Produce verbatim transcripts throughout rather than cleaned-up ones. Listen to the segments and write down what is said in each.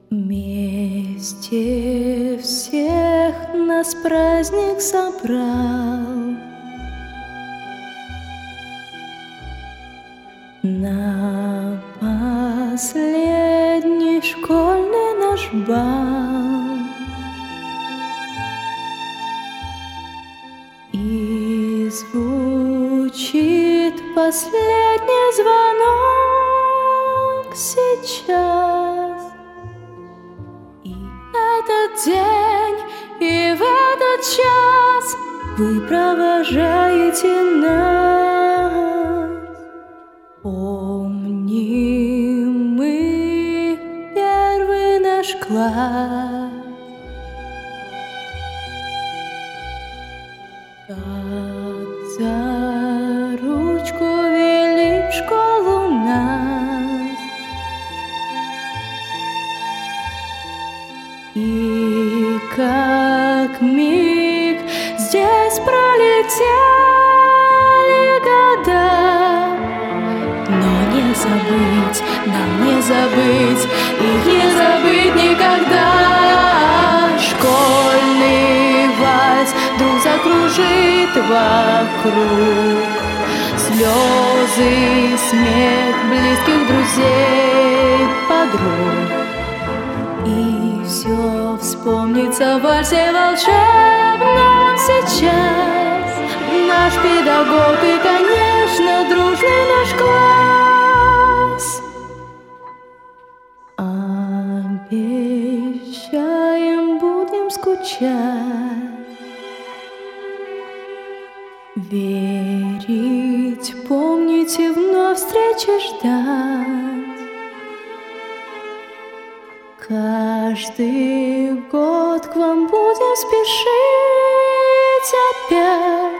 Вместе всех нас праздник собрал. На последний школьный наш бал. И звучит последний звонок сейчас. И этот день, и в этот час вы провожаете нас. Помним мы первый наш класс. Как за ручку вели в школу нас. И как миг здесь пролетели года. Но не забыть, нам не забыть, их не забыть никогда. Школьный вальс вдруг закружит вокруг. Слезы, смех близких друзей, подруг. И все вспомнится в вальсе волшебном сейчас. Наш педагог и, конечно, дружный наш класс. Обещаем, будем скучать, верить, помнить и вновь встречи ждать. Каждый год к вам будем спешить опять.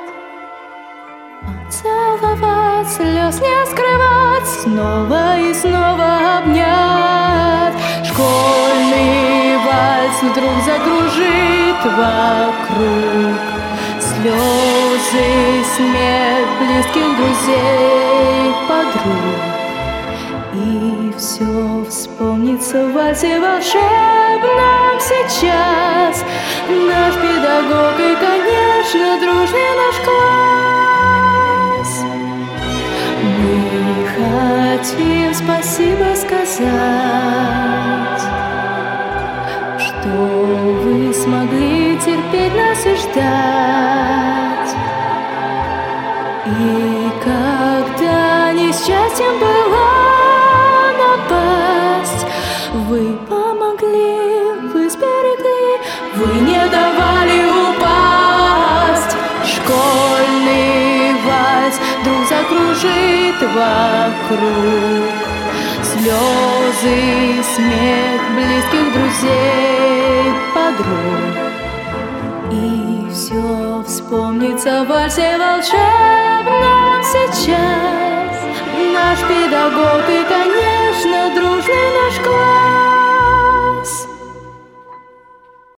Поцеловать, слез не скрывать, снова и снова обнять. Школьный вальс вдруг закружит вокруг. Слезы, смех близких друзей, подруг. И все вспомнится в вальсе волшебном сейчас. Наш педагог и, конечно, дружный наш класс. Мы хотим спасибо сказать, что вы смогли терпеть нас и ждать. И когда несчастьем было напасть, вы помогли, вы сберегли, вы не давали упасть. Школьный вальс вдруг закружит вокруг. Слезы, смех близких друзей, подруг. И все вспомнится в вальсе волшебном сейчас. Наш педагог и